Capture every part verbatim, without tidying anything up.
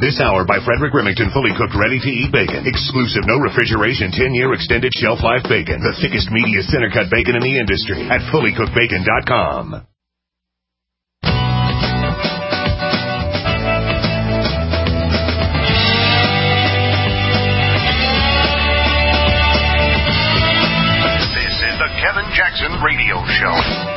This hour by Frederick Remington, fully cooked, ready-to-eat bacon. Exclusive, no refrigeration, ten-year extended shelf life bacon. The thickest, meatiest, center-cut bacon in the industry at fully cooked bacon dot com. This is the Kevin Jackson Radio Show.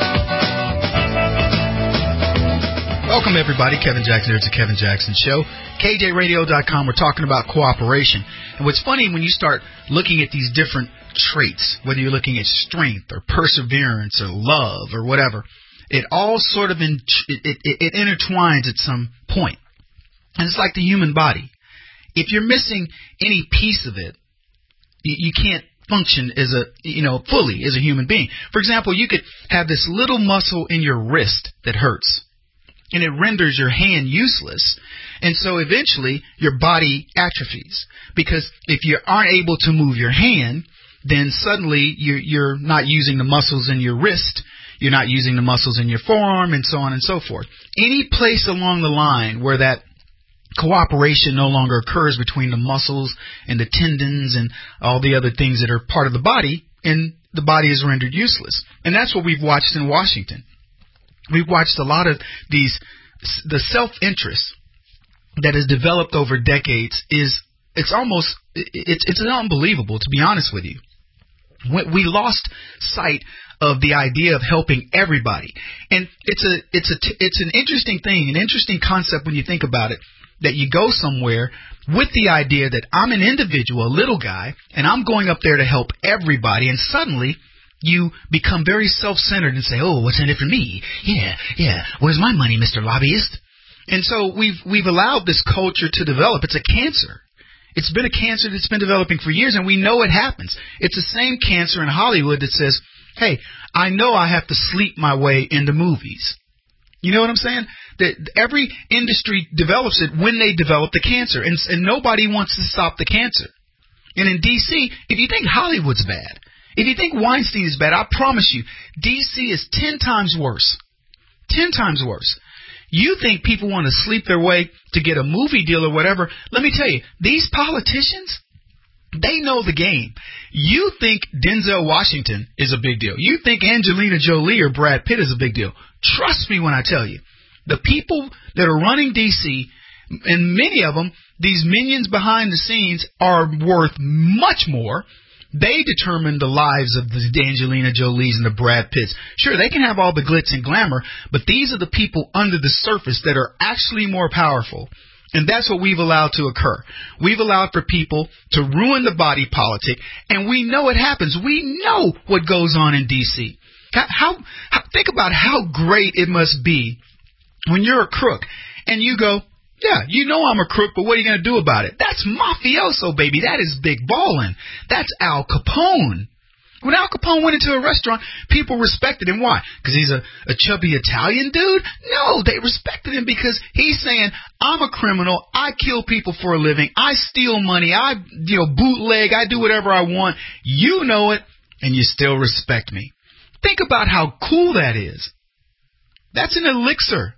Welcome, everybody. Kevin Jackson here. It's the Kevin Jackson Show. K J radio dot com. We're talking about cooperation. And what's funny, when you start looking at these different traits, whether you're looking at strength or perseverance or love or whatever, it all sort of in, it, it, it intertwines at some point. And it's like the human body. If you're missing any piece of it, you, you can't function as a, you know, fully as a human being. For example, you could have this little muscle in your wrist that hurts, and it renders your hand useless. And so eventually your body atrophies, because if you aren't able to move your hand, then suddenly you're, you're not using the muscles in your wrist, you're not using the muscles in your forearm, and so on and so forth. Any place along the line where that cooperation no longer occurs between the muscles and the tendons and all the other things that are part of the body, and the body is rendered useless. And that's what we've watched in Washington. We've watched a lot of these, the self-interest that has developed over decades is, it's almost, it's it's unbelievable, to be honest with you. We lost sight of the idea of helping everybody. And it's a, it's a, it's an interesting thing, an interesting concept when you think about it, that you go somewhere with the idea that I'm an individual, a little guy, and I'm going up there to help everybody, and suddenly you become very self-centered and say, oh, what's in it for me? Yeah, yeah. Where's my money, Mister Lobbyist? And so we've we've allowed this culture to develop. It's a cancer. It's been a cancer that's been developing for years, and we know it happens. It's the same cancer in Hollywood that says, hey, I know I have to sleep my way into movies. You know what I'm saying? That every industry develops it when they develop the cancer, and, and nobody wants to stop the cancer. And in D C, if you think Hollywood's bad, if you think Weinstein is bad, I promise you, D C is ten times worse. Ten times worse. You think people want to sleep their way to get a movie deal or whatever. Let me tell you, these politicians, they know the game. You think Denzel Washington is a big deal. You think Angelina Jolie or Brad Pitt is a big deal. Trust me when I tell you, the people that are running D C, and many of them, these minions behind the scenes, are worth much more. They determine the lives of the Angelina Jolies and the Brad Pitts. Sure, they can have all the glitz and glamour, but these are the people under the surface that are actually more powerful. And that's what we've allowed to occur. We've allowed for people to ruin the body politic, and we know it happens. We know what goes on in D C. How, how, think about how great it must be when you're a crook and you go, yeah, you know I'm a crook, but what are you going to do about it? That's mafioso, baby. That is big ballin'. That's Al Capone. When Al Capone went into a restaurant, people respected him. Why? Because he's a, a chubby Italian dude? No, they respected him because he's saying, I'm a criminal. I kill people for a living. I steal money. I, you know, bootleg. I do whatever I want. You know it, and you still respect me. Think about how cool that is. That's an elixir.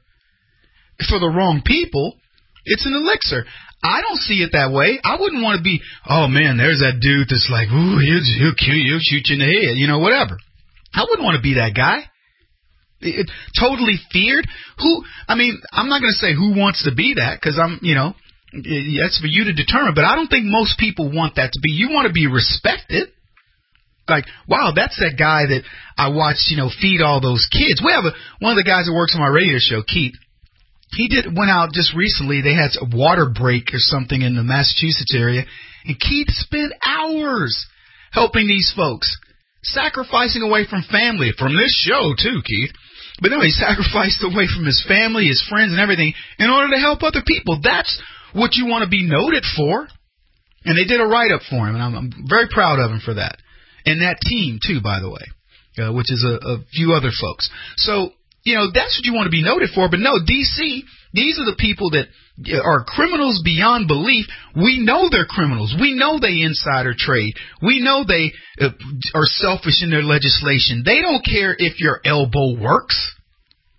For the wrong people, it's an elixir. I don't see it that way. I wouldn't want to be, oh, man, there's that dude that's like, ooh, he'll, he'll kill you, he'll shoot you in the head, you know, whatever. I wouldn't want to be that guy. It, it, totally feared. Who? I mean, I'm not going to say who wants to be that, because I'm, you know, it, that's for you to determine. But I don't think most people want that to be. You want to be respected. Like, wow, that's that guy that I watched, you know, feed all those kids. We have a, one of the guys that works on my radio show, Keith. He did went out just recently. They had a water break or something in the Massachusetts area, and Keith spent hours helping these folks, sacrificing away from family, from this show too, Keith. But no, he sacrificed away from his family, his friends, and everything in order to help other people. That's what you want to be noted for. And they did a write-up for him, and I'm, I'm very proud of him for that. And that team too, by the way, uh, which is a, a few other folks. So, you know, that's what you want to be noted for. But no, D C, these are the people that are criminals beyond belief. We know they're criminals. We know they insider trade. We know they uh, are selfish in their legislation. They don't care if your elbow works.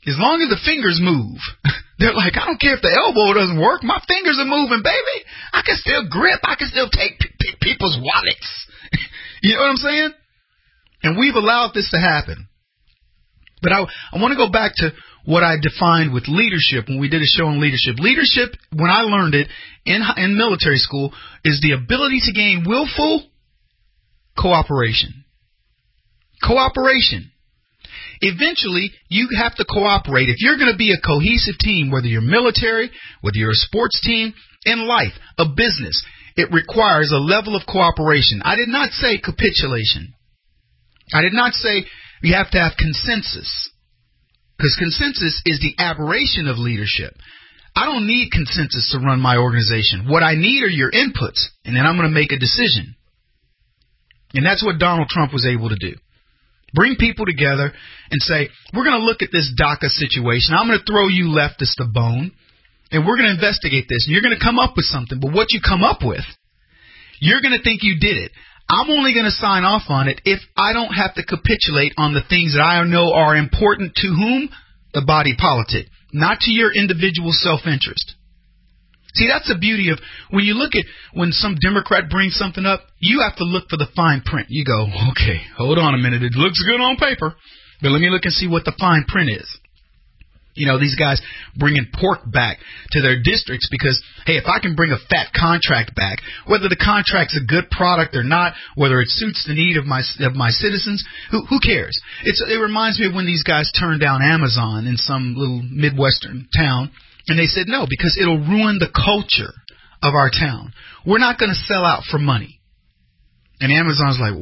As long as the fingers move. They're like, I don't care if the elbow doesn't work. My fingers are moving, baby. I can still grip. I can still take p- p- people's wallets. You know what I'm saying? And we've allowed this to happen. But I, I want to go back to what I defined with leadership when we did a show on leadership. Leadership, when I learned it in, in military school, is the ability to gain willful cooperation. Cooperation. Eventually, you have to cooperate. If you're going to be a cohesive team, whether you're military, whether you're a sports team, in life, a business, it requires a level of cooperation. I did not say capitulation. I did not say you have to have consensus, because consensus is the aberration of leadership. I don't need consensus to run my organization. What I need are your inputs, and then I'm going to make a decision. And that's what Donald Trump was able to do. Bring people together and say, we're going to look at this DACA situation. I'm going to throw you leftists a bone, and we're going to investigate this. And you're going to come up with something. But what you come up with, you're going to think you did it. I'm only going to sign off on it if I don't have to capitulate on the things that I know are important to whom? The body politic, not to your individual self-interest. See, that's the beauty of when you look at when some Democrat brings something up, you have to look for the fine print. You go, okay, hold on a minute. It looks good on paper, but let me look and see what the fine print is. You know, these guys bringing pork back to their districts because, hey, if I can bring a fat contract back, whether the contract's a good product or not, whether it suits the need of my of my citizens, who who cares? It's it reminds me of when these guys turned down Amazon in some little Midwestern town. And they said no, because it'll ruin the culture of our town. We're not going to sell out for money. And Amazon's like,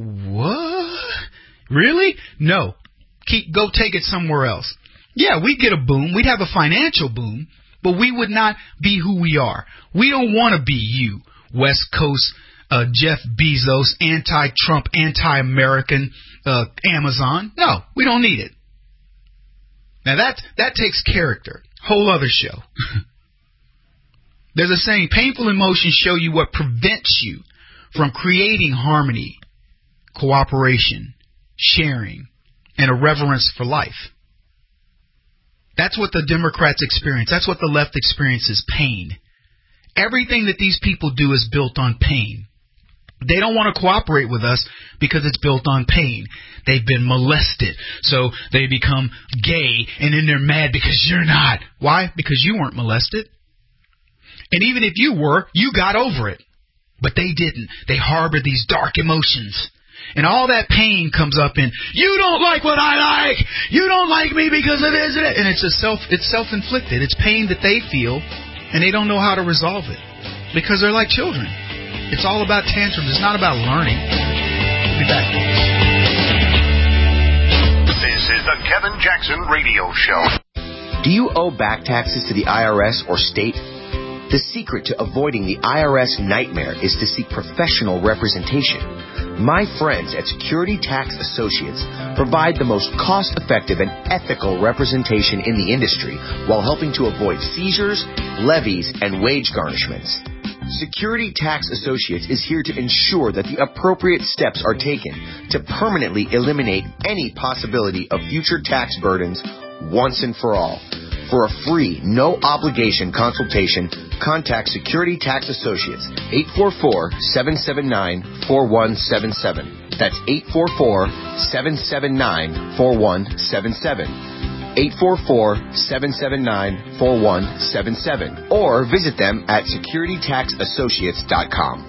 what? Really? No. Keep go take it somewhere else. Yeah, we'd get a boom. We'd have a financial boom, but we would not be who we are. We don't want to be you, West Coast uh, Jeff Bezos, anti-Trump, anti-American uh, Amazon. No, we don't need it. Now that that takes character. Whole other show. There's a saying, painful emotions show you what prevents you from creating harmony, cooperation, sharing, and a reverence for life. That's what the Democrats experience. That's what the left experiences, pain. Everything that these people do is built on pain. They don't want to cooperate with us because it's built on pain. They've been molested, so they become gay, and then they're mad because you're not. Why? Because you weren't molested. And even if you were, you got over it. But they didn't. They harbor these dark emotions. And all that pain comes up in, you don't like what I like. You don't like me because of this and it. And it's a self, it's self-inflicted. It's pain that they feel, and they don't know how to resolve it because they're like children. It's all about tantrums. It's not about learning. We'll be back. This is the Kevin Jackson Radio Show. Do you owe back taxes to the I R S or state? The secret to avoiding the I R S nightmare is to seek professional representation. My friends at Security Tax Associates provide the most cost-effective and ethical representation in the industry while helping to avoid seizures, levies, and wage garnishments. Security Tax Associates is here to ensure that the appropriate steps are taken to permanently eliminate any possibility of future tax burdens once and for all. For a free, no-obligation consultation, contact Security Tax Associates, eight four four, seven seven nine, four one seven seven. That's eight four four, seven seven nine, four one seven seven. eight four four, seven seven nine, four one seven seven. Or visit them at security tax associates dot com.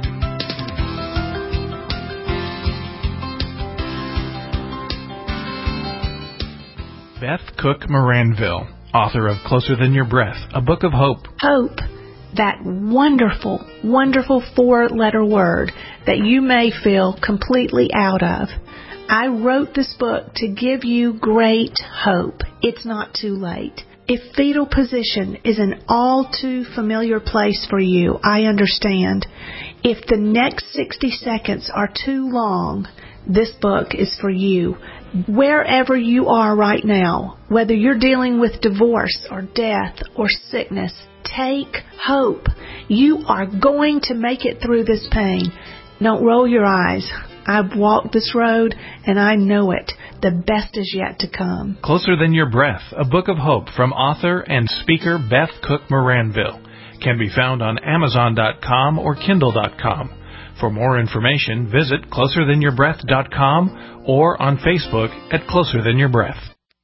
Beth Cook Moranville, author of Closer Than Your Breath, a book of hope. Hope, that wonderful, wonderful four-letter word that you may feel completely out of. I wrote this book to give you great hope. It's not too late. If fetal position is an all too familiar place for you, I understand. If the next sixty seconds are too long, this book is for you. Wherever you are right now, whether you're dealing with divorce or death or sickness, take hope. You are going to make it through this pain. Don't roll your eyes. I've walked this road and I know it. The best is yet to come. Closer Than Your Breath, a book of hope from author and speaker Beth Cook Moranville, can be found on Amazon dot com or Kindle dot com. For more information, visit closer than your breath dot com or on Facebook at Closer Than Your Breath.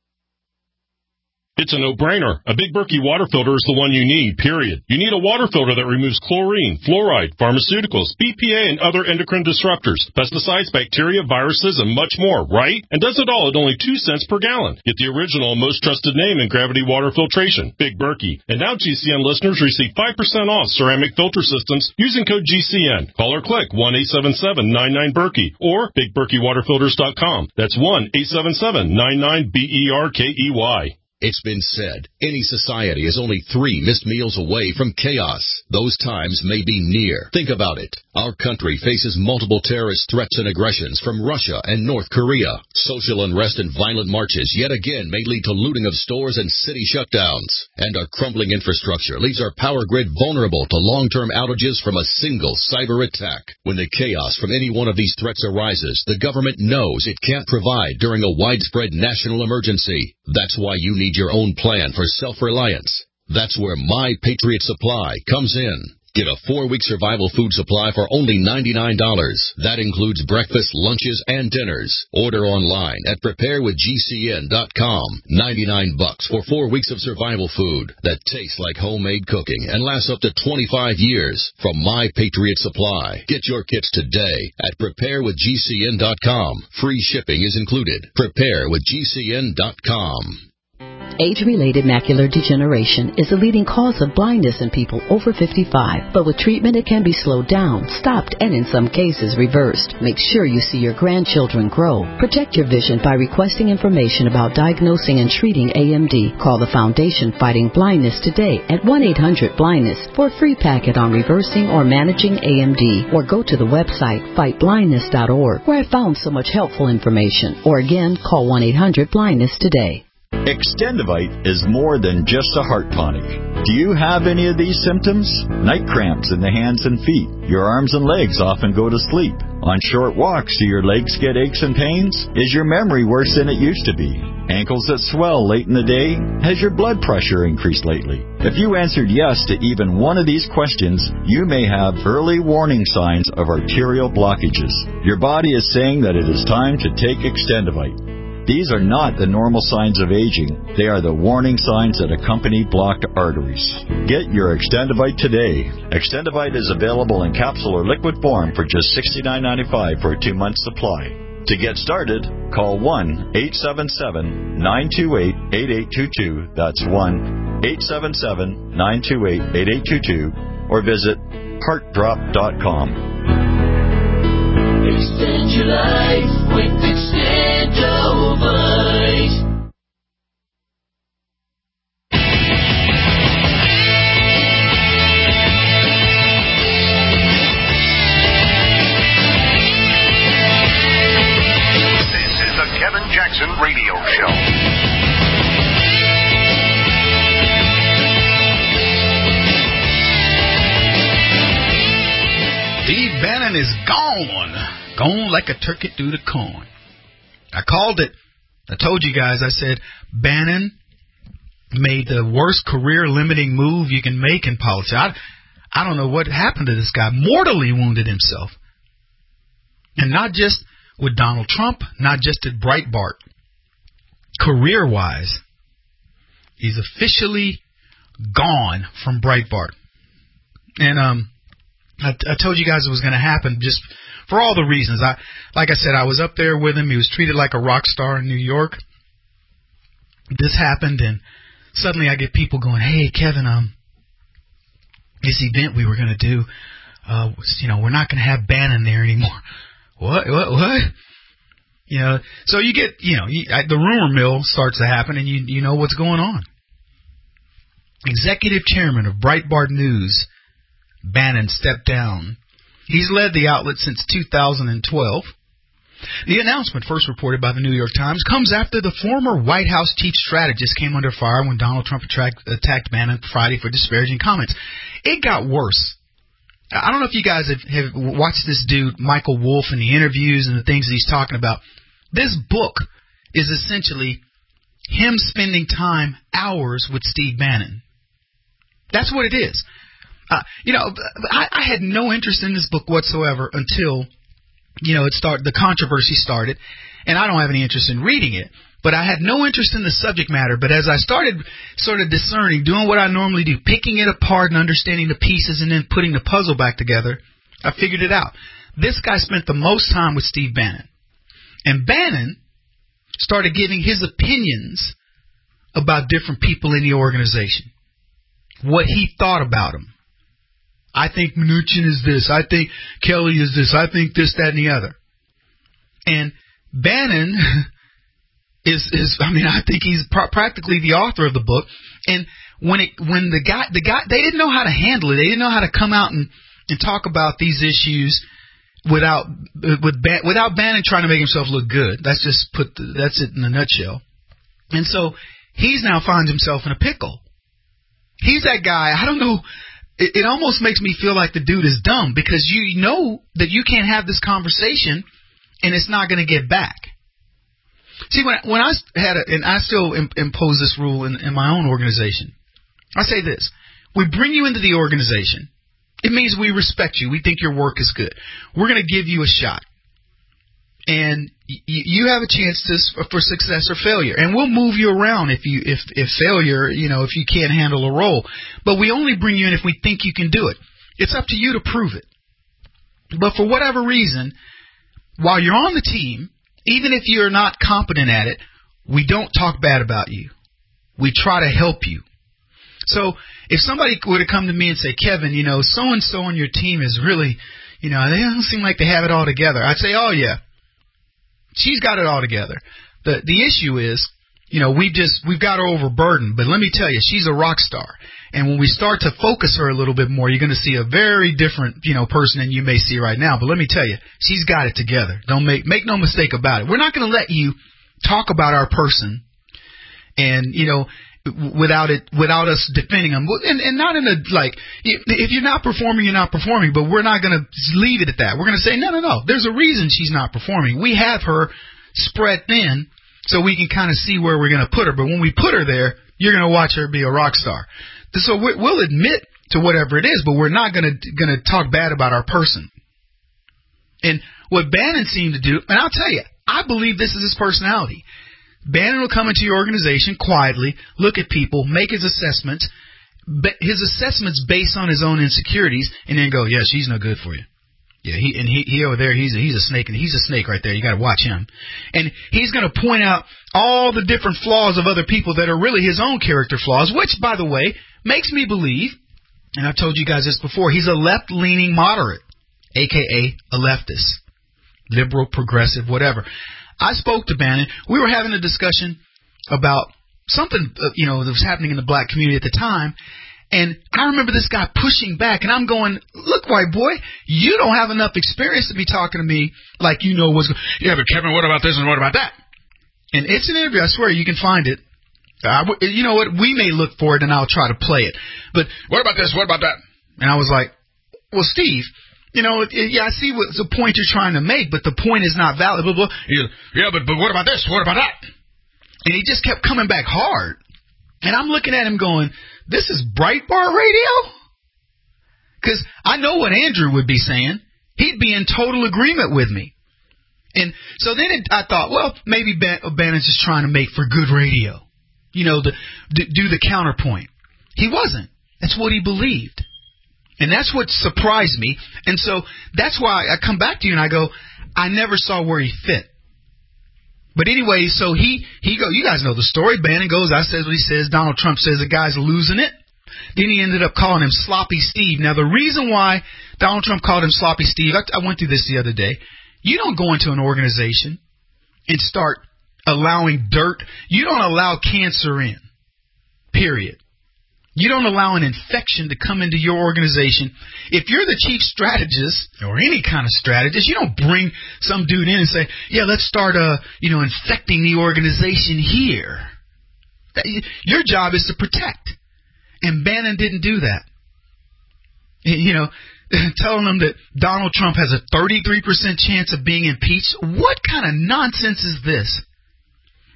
It's a no-brainer. A Big Berkey water filter is the one you need, period. You need a water filter that removes chlorine, fluoride, pharmaceuticals, B P A, and other endocrine disruptors, pesticides, bacteria, viruses, and much more, right? And does it all at only two cents per gallon. Get the original and most trusted name in gravity water filtration, Big Berkey. And now G C N listeners receive five percent off ceramic filter systems using code G C N. Call or click one eight seven seven nine nine Berkey or big berkey water filters dot com. That's one eight seven seven nine nine B E R K E Y. It's been said, any society is only three missed meals away from chaos. Those times may be near. Think about it. Our country faces multiple terrorist threats and aggressions from Russia and North Korea. Social unrest and violent marches yet again may lead to looting of stores and city shutdowns. And our crumbling infrastructure leaves our power grid vulnerable to long-term outages from a single cyber attack. When the chaos from any one of these threats arises, the government knows it can't provide during a widespread national emergency. That's why you need your own plan for self-reliance. That's where My Patriot Supply comes in. Get a four-week survival food supply for only ninety-nine dollars. That includes breakfast, lunches, and dinners. Order online at prepare with G C N dot com. ninety-nine bucks for four weeks of survival food that tastes like homemade cooking and lasts up to twenty-five years from My Patriot Supply. Get your kits today at prepare with G C N dot com. Free shipping is included. prepare with G C N dot com. Age-related macular degeneration is the leading cause of blindness in people over fifty-five. But with treatment, it can be slowed down, stopped, and in some cases reversed. Make sure you see your grandchildren grow. Protect your vision by requesting information about diagnosing and treating A M D. Call the Foundation Fighting Blindness today at one eight hundred blindness for a free packet on reversing or managing A M D. Or go to the website fight blindness dot org, where I found so much helpful information. Or again, call one eight hundred blindness today. Extendivite is more than just a heart tonic. Do you have any of these symptoms? Night cramps in the hands and feet. Your arms and legs often go to sleep. On short walks, do your legs get aches and pains? Is your memory worse than it used to be? Ankles that swell late in the day? Has your blood pressure increased lately? If you answered yes to even one of these questions, you may have early warning signs of arterial blockages. Your body is saying that it is time to take Extendivite. These are not the normal signs of aging. They are the warning signs that accompany blocked arteries. Get your Extendivite today. Extendivite is available in capsule or liquid form for just sixty-nine ninety-five for a two-month supply. To get started, call one eight seven seven nine two eight eight eight two two. That's one eight seven seven nine two eight eight eight two two. Or visit heart drop dot com. Extend your life with Extendivite. This is the Kevin Jackson Radio Show. Steve Bannon is gone. Gone like a turkey through the corn. I called it. I told you guys, I said, Bannon made the worst career-limiting move you can make in politics. I, I don't know what happened to this guy. Mortally wounded himself. And not just with Donald Trump, not just at Breitbart. Career-wise, he's officially gone from Breitbart. And um, I, I told you guys it was going to happen just for all the reasons. I, like I said, I was up there with him. He was treated like a rock star in New York. This happened, and suddenly I get people going, "Hey, Kevin, um, this event we were going to do, uh, was, you know, we're not going to have Bannon there anymore." What? What? What? You know, so you get, you know, you, I, the rumor mill starts to happen, and you you know what's going on. Executive chairman of Breitbart News, Bannon, stepped down. He's led the outlet since two thousand twelve. The announcement, first reported by the New York Times, comes after the former White House chief strategist came under fire when Donald Trump attract, attacked Bannon Friday for disparaging comments. It got worse. I don't know if you guys have, have watched this dude, Michael Wolff, and the interviews and the things that he's talking about. This book is essentially him spending time, hours with Steve Bannon. That's what it is. Uh, you know, I, I had no interest in this book whatsoever until, you know, it started, the controversy started, and I don't have any interest in reading it. But I had no interest in the subject matter. But as I started sort of discerning, doing what I normally do, picking it apart and understanding the pieces and then putting the puzzle back together, I figured it out. This guy spent the most time with Steve Bannon. And Bannon started giving his opinions about different people in the organization. What he thought about them. I think Mnuchin is this. I think Kelly is this. I think this, that, and the other. And Bannon is, is I mean, I think he's pr- practically the author of the book. And when it, when the guy, the guy, they didn't know how to handle it. They didn't know how to come out and, and talk about these issues without with Ban- without Bannon trying to make himself look good. That's just put the, that's it in a nutshell. And so he's now finds himself in a pickle. He's that guy. I don't know. It, it almost makes me feel like the dude is dumb because you know that you can't have this conversation and it's not going to get back. See, when when I had a, and I still imp- impose this rule in, in my own organization. I say this: we bring you into the organization. It means we respect you. We think your work is good. We're going to give you a shot. And y- you have a chance to, for success or failure. And we'll move you around if you if, if failure, you know, if you can't handle a role. But we only bring you in if we think you can do it. It's up to you to prove it. But for whatever reason, while you're on the team, even if you're not competent at it, we don't talk bad about you. We try to help you. So if somebody were to come to me and say, Kevin, you know, so-and-so on your team is really, you know, they don't seem like they have it all together. I'd say, oh, yeah, she's got it all together. The the issue is, you know, we just, we've got her overburdened. But let me tell you, she's a rock star. And when we start to focus her a little bit more, you're going to see a very different, you know, person than you may see right now. But let me tell you, she's got it together. Don't make, make no mistake about it. We're not going to let you talk about our person and, you know, without it, without us defending them, and, and not in a, like, if you're not performing, you're not performing, but we're not going to leave it at that. We're going to say, no, no, no, there's a reason she's not performing. We have her spread thin so we can kind of see where we're going to put her, but when we put her there, you're going to watch her be a rock star. So we'll admit to whatever it is, but we're not going to, going to talk bad about our person. And what Bannon seemed to do, and I'll tell you, I believe this is his personality. Bannon will come into your organization quietly, look at people, make his assessments, his assessments based on his own insecurities, and then go, yeah, she's no good for you. Yeah, he and he, he over there, he's a, he's a snake, and he's a snake right there. You got to watch him. And he's going to point out all the different flaws of other people that are really his own character flaws, which, by the way, makes me believe, and I've told you guys this before, he's a left-leaning moderate, a k a a leftist, liberal, progressive, whatever. I spoke to Bannon. We were having a discussion about something, uh, you know, that was happening in the black community at the time. And I remember this guy pushing back, and I'm going, look, white boy, you don't have enough experience to be talking to me like you know what's going on. Yeah, but Kevin, what about this and what about that? And it's an interview. I swear you can find it. I w- you know what? We may look for it, and I'll try to play it. But what about this? What about that? And I was like, well, Steve, you know, yeah, I see what's the point you're trying to make, but the point is not valid. Blah, blah. Yeah, but, but what about this? What about that? And he just kept coming back hard. And I'm looking at him going, this is Breitbart radio? Because I know what Andrew would be saying. He'd be in total agreement with me. And so then it, I thought, well, maybe Bannon's just trying to make for good radio. You know, the, do the counterpoint. He wasn't. That's what he believed. And that's what surprised me. And so that's why I come back to you and I go, I never saw where he fit. But anyway, so he, he go, you guys know the story. Bannon goes, I says what he says. Donald Trump says the guy's losing it. Then he ended up calling him Sloppy Steve. Now, the reason why Donald Trump called him Sloppy Steve, I, I went through this the other day. You don't go into an organization and start allowing dirt. You don't allow cancer in, period. You don't allow an infection to come into your organization. If you're the chief strategist or any kind of strategist, you don't bring some dude in and say, yeah, let's start, uh, you know, infecting the organization here. Your job is to protect. And Bannon didn't do that. You know, telling them that Donald Trump has a thirty-three percent chance of being impeached. What kind of nonsense is this?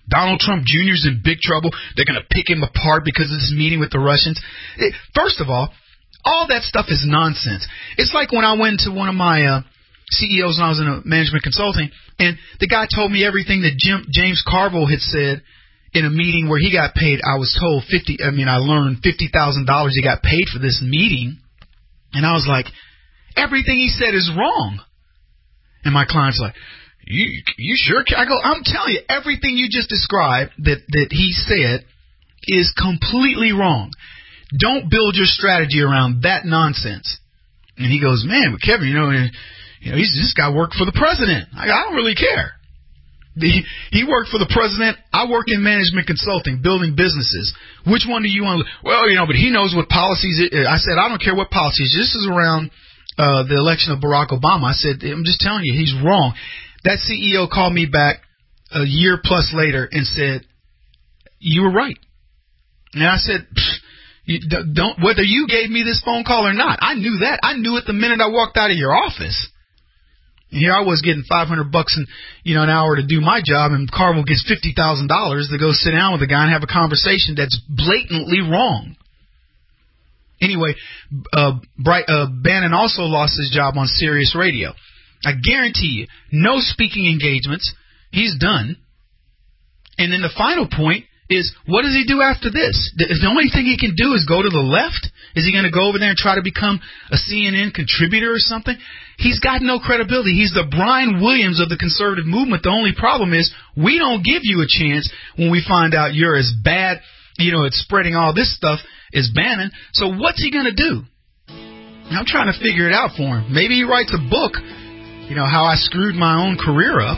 Donald Trump Junior's in big trouble. They're going to pick him apart because of this meeting with the Russians. It, first of all, all that stuff is nonsense. It's like when I went to one of my uh, C E Os when I was in a management consulting, and the guy told me everything that Jim, James Carville had said in a meeting where he got paid. I was told fifty. I mean, I learned fifty thousand dollars he got paid for this meeting, and I was like, everything he said is wrong. And my client's like, you you sure? I go, I'm telling you, everything you just described that that he said is completely wrong. Don't build your strategy around that nonsense. And he goes, man, but Kevin, you know, you know, he's this guy worked for the president. I, I don't really care. The, he worked for the president. I work in management consulting, building businesses. Which one do you want to? Well, you know, but he knows what policies. It, I said, I don't care what policies. This is around uh, the election of Barack Obama. I said, I'm just telling you, he's wrong. That C E O called me back a year plus later and said, you were right. And I said, you don't, whether you gave me this phone call or not, I knew that. I knew it the minute I walked out of your office. And here I was getting five hundred bucks in, you know, an hour to do my job, and Carville gets fifty thousand dollars to go sit down with a guy and have a conversation that's blatantly wrong. Anyway, uh, Bright, uh, Bannon also lost his job on Sirius Radio. I guarantee you, no speaking engagements. He's done. And then the final point is, what does he do after this? The only thing he can do is go to the left? Is he going to go over there and try to become a C N N contributor or something? He's got no credibility. He's the Brian Williams of the conservative movement. The only problem is we don't give you a chance when we find out you're as bad, you know, at spreading all this stuff as Bannon. So what's he going to do? I'm trying to figure it out for him. Maybe he writes a book, you know, how I screwed my own career up.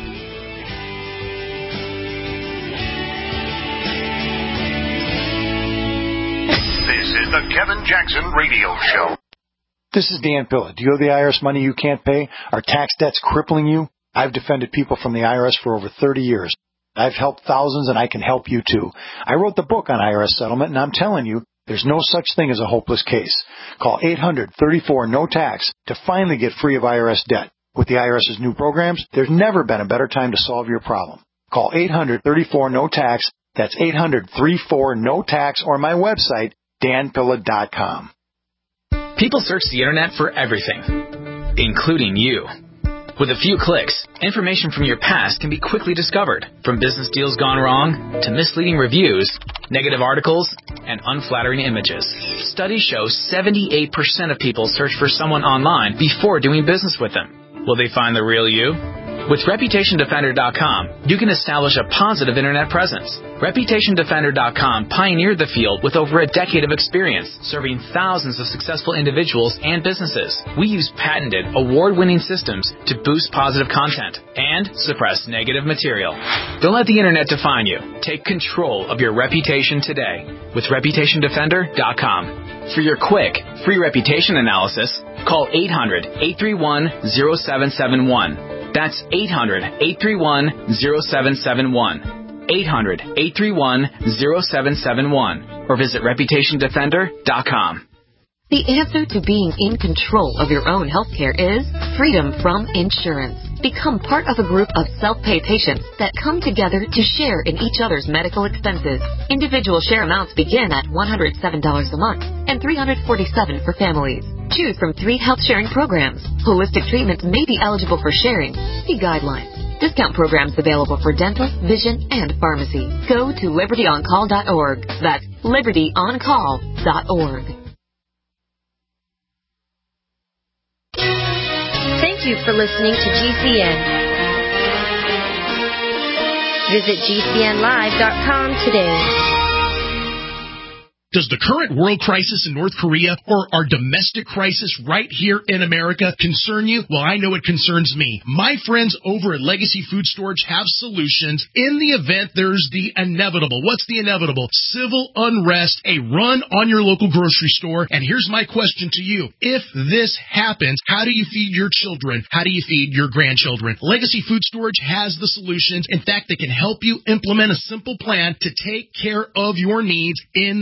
This is the Kevin Jackson Radio Show. This is Dan Pilla. Do you owe the I R S money you can't pay? Are tax debts crippling you? I've defended people from the I R S for over thirty years. I've helped thousands, and I can help you too. I wrote the book on I R S settlement, and I'm telling you, there's no such thing as a hopeless case. Call eight hundred thirty-four no tax to finally get free of I R S debt. With the IRS's new programs, there's never been a better time to solve your problem. Call eight hundred thirty-four no tax. That's eight hundred thirty-four no tax, or my website, dan pilla dot com. People search the internet for everything, including you. With a few clicks, information from your past can be quickly discovered, from business deals gone wrong to misleading reviews, negative articles, and unflattering images. Studies show seventy-eight percent of people search for someone online before doing business with them. Will they find the real you? With Reputation Defender dot com, you can establish a positive internet presence. Reputation Defender dot com pioneered the field with over a decade of experience, serving thousands of successful individuals and businesses. We use patented, award-winning systems to boost positive content and suppress negative material. Don't let the internet define you. Take control of your reputation today with Reputation Defender dot com. For your quick, free reputation analysis, call eight hundred, eight three one, zero seven seven one. That's eight hundred, eight three one, zero seven seven one. eight hundred, eight three one, zero seven seven one. Or visit Reputation Defender dot com. The answer to being in control of your own healthcare is freedom from insurance. Become part of a group of self-pay patients that come together to share in each other's medical expenses. Individual share amounts begin at one hundred seven dollars a month and three hundred forty-seven dollars for families. Choose from three health sharing programs. Holistic treatments may be eligible for sharing. See guidelines. Discount programs available for dental, vision, and pharmacy. Go to liberty on call dot org. That's liberty on call dot org. Thank you for listening to G C N. Visit G C N live dot com today. Does the current world crisis in North Korea or our domestic crisis right here in America concern you? Well, I know it concerns me. My friends over at Legacy Food Storage have solutions in the event there's the inevitable. What's the inevitable? Civil unrest, a run on your local grocery store. And here's my question to you. If this happens, how do you feed your children? How do you feed your grandchildren? Legacy Food Storage has the solutions. In fact, they can help you implement a simple plan to take care of your needs in the event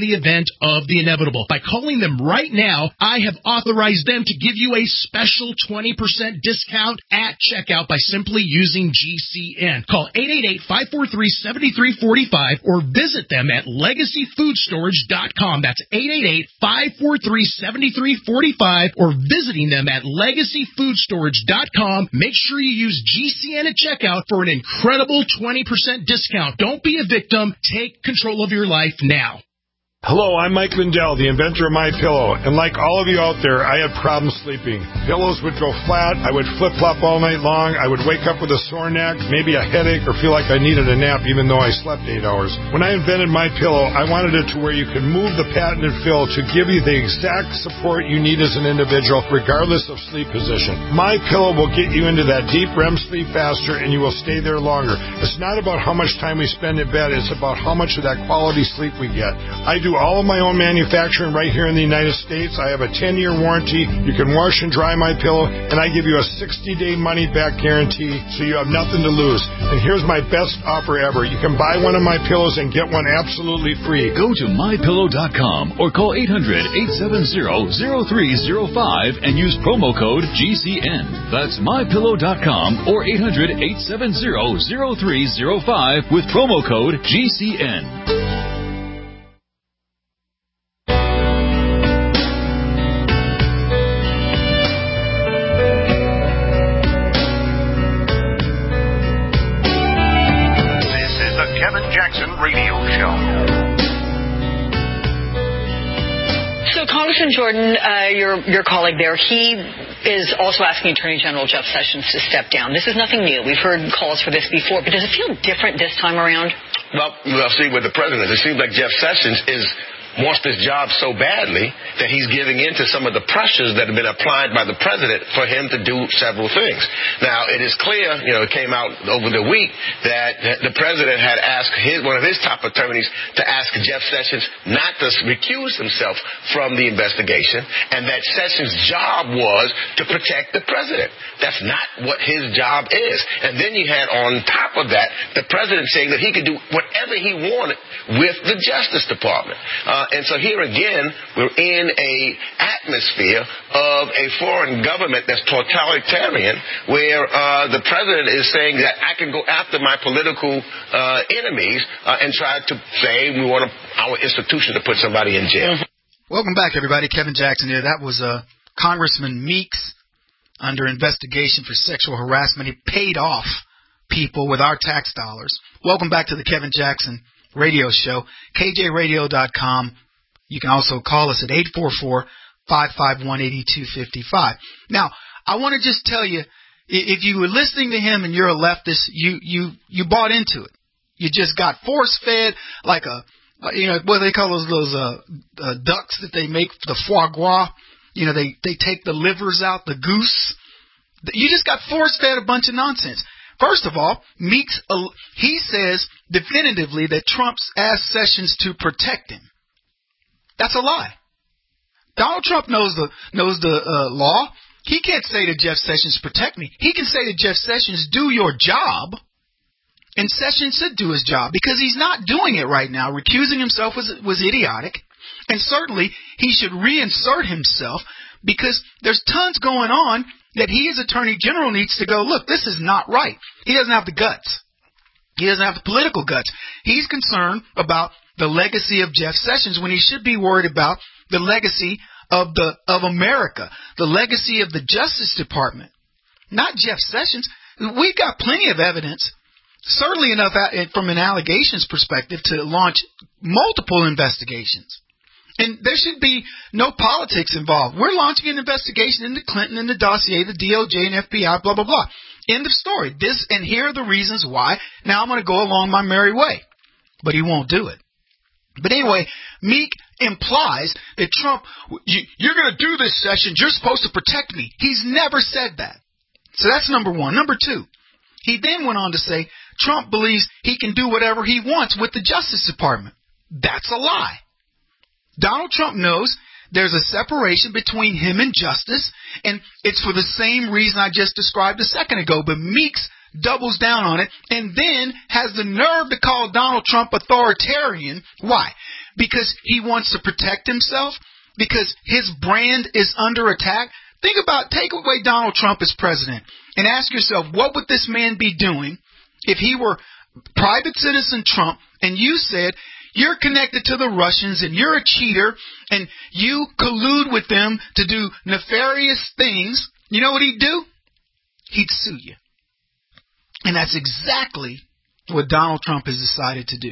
prevent of the inevitable. By calling them right now, I have authorized them to give you a special twenty percent discount at checkout by simply using G C N. Call eight eight eight, five four three, seven three four five or visit them at legacy food storage dot com. That's eight eight eight, five four three, seven three four five or visiting them at legacy food storage dot com. Make sure you use G C N at checkout for an incredible twenty percent discount. Don't be a victim. Take control of your life now. Hello, I'm Mike Lindell, the inventor of MyPillow, and like all of you out there, I had problems sleeping. Pillows would go flat, I would flip-flop all night long, I would wake up with a sore neck, maybe a headache, or feel like I needed a nap even though I slept eight hours. When I invented MyPillow, I wanted it to where you could move the patented fill to give you the exact support you need as an individual, regardless of sleep position. MyPillow will get you into that deep R E M sleep faster, and you will stay there longer. It's not about how much time we spend in bed, it's about how much of that quality sleep we get. I do all of my own manufacturing right here in the United States. I have a ten-year warranty. You can wash and dry my pillow, and I give you a sixty-day money-back guarantee, so you have nothing to lose. And here's my best offer ever. You can buy one of my pillows and get one absolutely free. Go to my pillow dot com or call eight hundred, eight seven zero, zero three zero five and use promo code G C N. That's my pillow dot com or eight hundred, eight seven zero, zero three zero five with promo code G C N. Congressman Jordan, uh, your your colleague there, he is also asking Attorney General Jeff Sessions to step down. This is nothing new. We've heard calls for this before, but does it feel different this time around? Well, well, see, with the president, it seems like Jeff Sessions is wants this job so badly that he's giving in to some of the pressures that have been applied by the president for him to do several things. Now, it is clear, you know, it came out over the week that the president had asked his, one of his top attorneys to ask Jeff Sessions not to recuse himself from the investigation, and that Sessions' job was to protect the president. That's not what his job is. And then you had on top of that the president saying that he could do whatever he wanted with the Justice Department. Uh, and so here again, we're in a atmosphere of a foreign government that's totalitarian, where uh, the president is saying that I can go after my political uh, enemies uh, and try to say we want our institution to put somebody in jail. Welcome back, everybody. Kevin Jackson here. That was uh, Congressman Meeks under investigation for sexual harassment. He paid off people with our tax dollars. Welcome back to the Kevin Jackson Radio Show, K J radio dot com. You can also call us at eight four four, five five one, eight two five five. Now, I want to just tell you, if you were listening to him and you're a leftist, you you you bought into it. You just got force-fed like a, you know, what do they call those those uh, uh, ducks that they make, the foie gras. You know, they they take the livers out, the goose. You just got force-fed a bunch of nonsense. First of all, Meeks, uh, he says definitively that Trump's asked Sessions to protect him. That's a lie. Donald Trump knows the knows the uh, law. He can't say to Jeff Sessions, protect me. He can say to Jeff Sessions, do your job. And Sessions should do his job because he's not doing it right now. Recusing himself was was idiotic. And certainly he should reinsert himself because there's tons going on that he as Attorney General needs to go, look, this is not right. He doesn't have the guts. He doesn't have the political guts. He's concerned about the legacy of Jeff Sessions when he should be worried about the legacy of the of America, the legacy of the Justice Department, not Jeff Sessions. We've got plenty of evidence, certainly enough from an allegations perspective to launch multiple investigations. And there should be no politics involved. We're launching an investigation into Clinton and the dossier, the D O J and F B I, blah, blah, blah. End of story. This, and here are the reasons why. Now I'm going to go along my merry way. But he won't do it. But anyway, Meek implies that Trump, you, you're going to do this, Sessions. You're supposed to protect me. He's never said that. So that's number one. Number two, he then went on to say Trump believes he can do whatever he wants with the Justice Department. That's a lie. Donald Trump knows there's a separation between him and justice, and it's for the same reason I just described a second ago. But Meeks doubles down on it and then has the nerve to call Donald Trump authoritarian. Why? because he wants to protect himself, because his brand is under attack. Think about, take away Donald Trump as president and ask yourself, what would this man be doing if he were private citizen Trump and you said, you're connected to the Russians and you're a cheater and you collude with them to do nefarious things? You know what he'd do? He'd sue you. And that's exactly what Donald Trump has decided to do.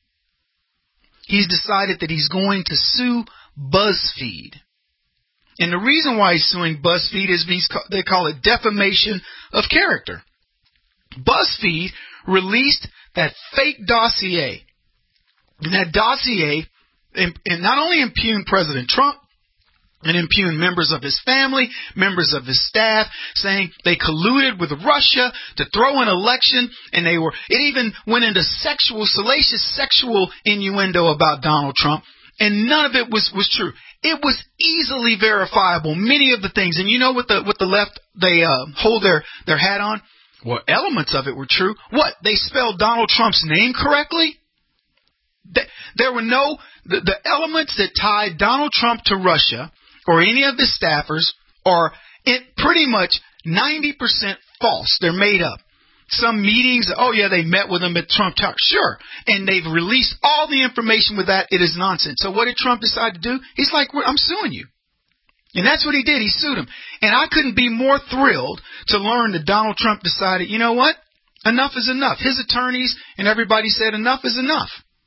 He's decided that he's going to sue BuzzFeed. And the reason why he's suing BuzzFeed is because they call it defamation of character. BuzzFeed released that fake dossier. And that dossier and not only impugned President Trump, and impugned members of his family, members of his staff, saying they colluded with Russia to throw an election, and they were, it even went into sexual, salacious sexual innuendo about Donald Trump, and none of it was, was true. It was easily verifiable, many of the things, and you know what the, what the left, they uh, hold their, their hat on? Well, elements of it were true. What? They spelled Donald Trump's name correctly? There were no, the, the elements that tied Donald Trump to Russia or any of the staffers are it pretty much ninety percent false. They're made up. Some meetings, oh yeah, they met with him at Trump Tower. Sure. And they've released all the information with that. It is nonsense. So what did Trump decide to do? He's like, I'm suing you. And that's what he did. He sued him. And I couldn't be more thrilled to learn that Donald Trump decided, you know what? Enough is enough. His attorneys and everybody said enough is enough.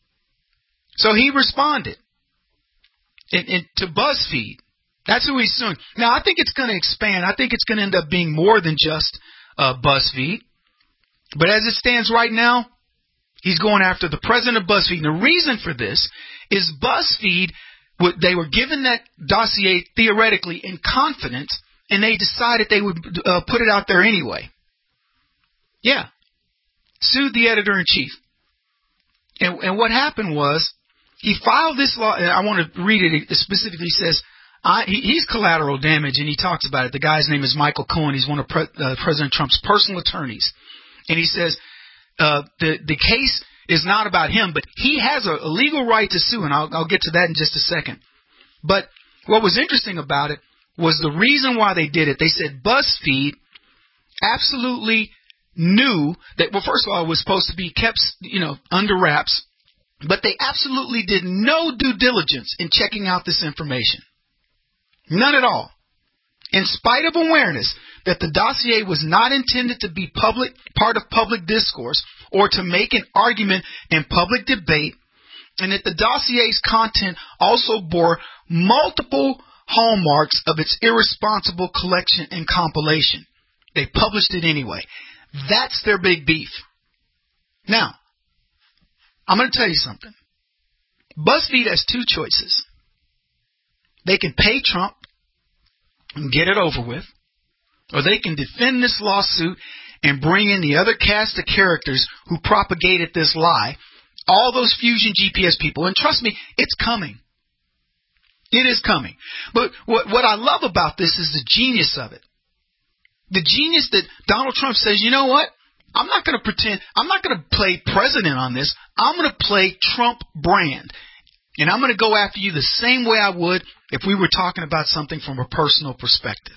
So he responded and, and to BuzzFeed. That's who he's suing. Now, I think it's going to expand. I think it's going to end up being more than just uh, BuzzFeed. But as it stands right now, he's going after the president of BuzzFeed. And the reason for this is BuzzFeed, they were given that dossier theoretically in confidence, and they decided they would uh, put it out there anyway. Yeah. Sued the editor-in-chief. And, and what happened was, he filed this law, and I want to read it. It specifically says, I, he, he's collateral damage, and he talks about it. The guy's name is Michael Cohen. He's one of Pre, uh, President Trump's personal attorneys. And he says uh, the, the case is not about him, but he has a, a legal right to sue, and I'll, I'll get to that in just a second. But what was interesting about it was the reason why they did it. They said BuzzFeed absolutely knew that, well, first of all, it was supposed to be kept, you know, under wraps, but they absolutely did no due diligence in checking out this information. None at all. In spite of awareness that the dossier was not intended to be public, part of public discourse or to make an argument in public debate, and that the dossier's content also bore multiple hallmarks of its irresponsible collection and compilation. They published it anyway. That's their big beef. Now, I'm going to tell you something. BuzzFeed has two choices. They can pay Trump and get it over with, or they can defend this lawsuit and bring in the other cast of characters who propagated this lie, all those Fusion G P S people. And trust me, it's coming. It is coming. But what, what I love about this is the genius of it. The genius that Donald Trump says, you know what? I'm not going to pretend, I'm not going to play president on this. I'm going to play Trump brand. And I'm going to go after you the same way I would if we were talking about something from a personal perspective.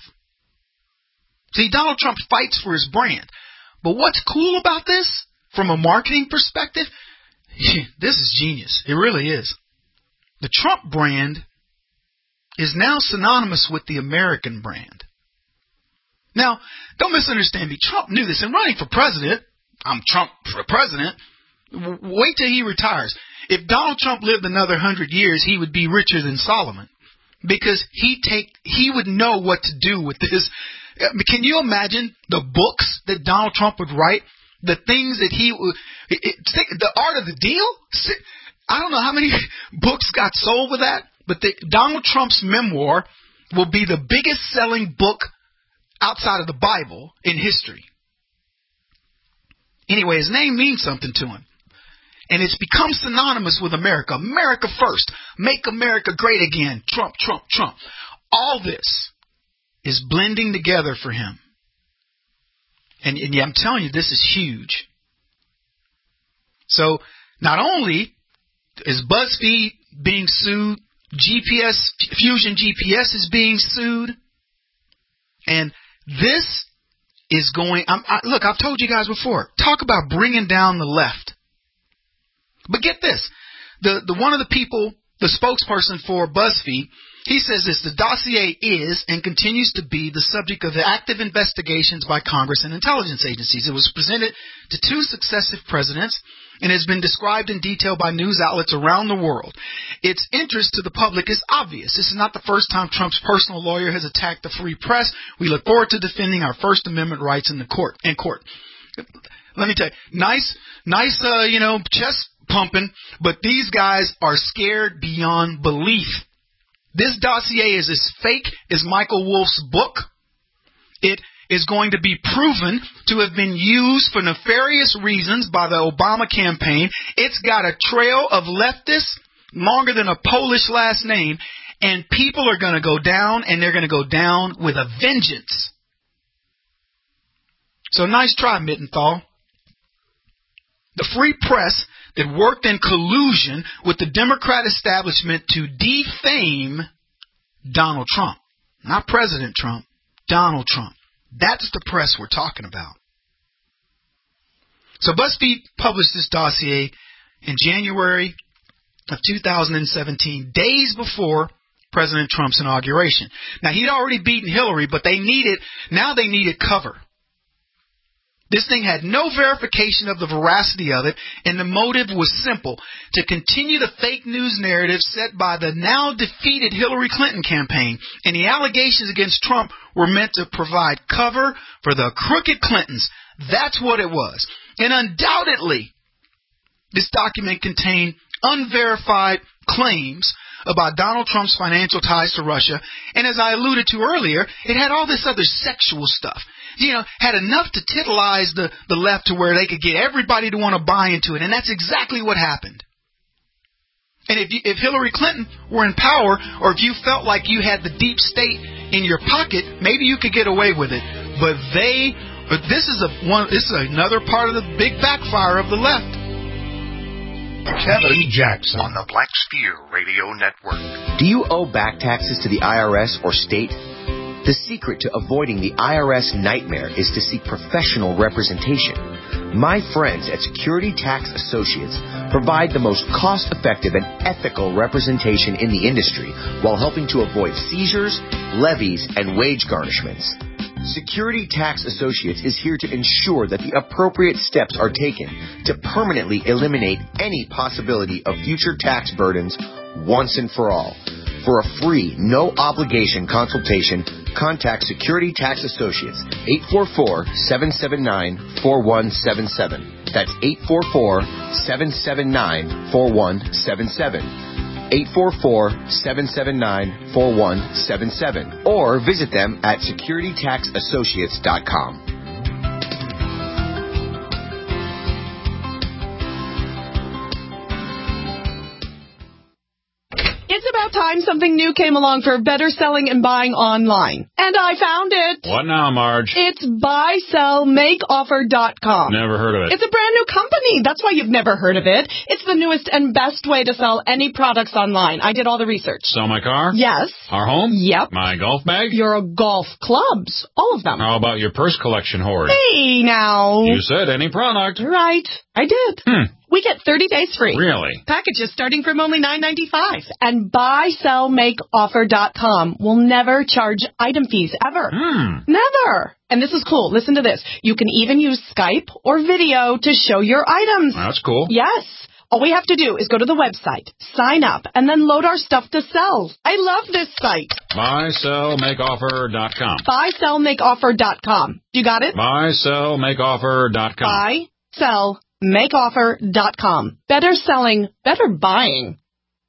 See, Donald Trump fights for his brand. But what's cool about this, from a marketing perspective, this is genius. It really is. The Trump brand is now synonymous with the American brand. Now, don't misunderstand me. Trump knew this. And running for president, I'm Trump for president, wait till he retires. If Donald Trump lived another hundred years, he would be richer than Solomon. Because he take he would know what to do with this. Can you imagine the books that Donald Trump would write? The things that he would... The Art of the Deal? I don't know how many books got sold with that. But the, Donald Trump's memoir will be the biggest selling book outside of the Bible in history. Anyway, his name means something to him. And it's become synonymous with America. America first. Make America great again. Trump, Trump, Trump. All this is blending together for him. And, and yeah, I'm telling you, this is huge. So not only is BuzzFeed being sued. G P S, Fusion G P S is being sued. And this is going, I'm, I, look, I've told you guys before, talk about bringing down the left. But get this, the, the one of the people, the spokesperson for BuzzFeed, he says this: the dossier is and continues to be the subject of active investigations by Congress and intelligence agencies. It was presented to two successive presidents and has been described in detail by news outlets around the world. Its interest to the public is obvious. This is not the first time Trump's personal lawyer has attacked the free press. We look forward to defending our First Amendment rights in the court. In court. Let me tell you, nice, nice, uh, you know, chest pumping, but these guys are scared beyond belief. This dossier is as fake as Michael Wolff's book. It is going to be proven to have been used for nefarious reasons by the Obama campaign. It's got a trail of leftists longer than a Polish last name, and people are going to go down, and they're going to go down with a vengeance. So nice try, Mittenthal. The free press that worked in collusion with the Democrat establishment to defame Donald Trump. Not President Trump, Donald Trump. That's the press we're talking about. So BuzzFeed published this dossier in January of two thousand seventeen, days before President Trump's inauguration. Now, he'd already beaten Hillary, but they needed, now they needed cover. This thing had no verification of the veracity of it, and the motive was simple: to continue the fake news narrative set by the now defeated Hillary Clinton campaign. And the allegations against Trump were meant to provide cover for the crooked Clintons. That's what it was. And undoubtedly, this document contained unverified claims about Donald Trump's financial ties to Russia. And as I alluded to earlier, it had all this other sexual stuff. You know, had enough to titilize the, the left to where they could get everybody to want to buy into it. And that's exactly what happened. And if you, if Hillary Clinton were in power, or if you felt like you had the deep state in your pocket, maybe you could get away with it. But they, but this is a one. This is another part of the big backfire of the left. Kevin Jackson on the Black Sphere Radio Network. Do you owe back taxes to the I R S or state? The secret to avoiding the I R S nightmare is to seek professional representation. My friends at Security Tax Associates provide the most cost-effective and ethical representation in the industry while helping to avoid seizures, levies, and wage garnishments. Security Tax Associates is here to ensure that the appropriate steps are taken to permanently eliminate any possibility of future tax burdens once and for all. For a free, no-obligation consultation, contact Security Tax Associates, eight four four, seven seven nine, four one seven seven. That's eight four four, seven seven nine, four one seven seven. eight four four, seven seven nine, four one seven seven. Or visit them at security tax associates dot com. It's about time something new came along for better selling and buying online. And I found it. What now, Marge? It's buy sell make offer dot com. Never heard of it. It's a brand new company. That's why you've never heard of it. It's the newest and best way to sell any products online. I did all the research. Sell my car? Yes. Our home? Yep. My golf bag? Your golf clubs. All of them. How about your purse collection hoard? Hey, now. You said any product. Right. I did. Hmm. We get thirty days free. Really? Packages starting from only nine ninety-five. And buy sell make offer dot com will never charge item fees ever. Hmm. Never. And this is cool. Listen to this. You can even use Skype or video to show your items. That's cool. Yes. All we have to do is go to the website, sign up, and then load our stuff to sell. I love this site. buy sell make offer dot com. buy sell make offer dot com. You got it? buy sell make offer dot com. buy sell make offer dot com. Better selling, better buying.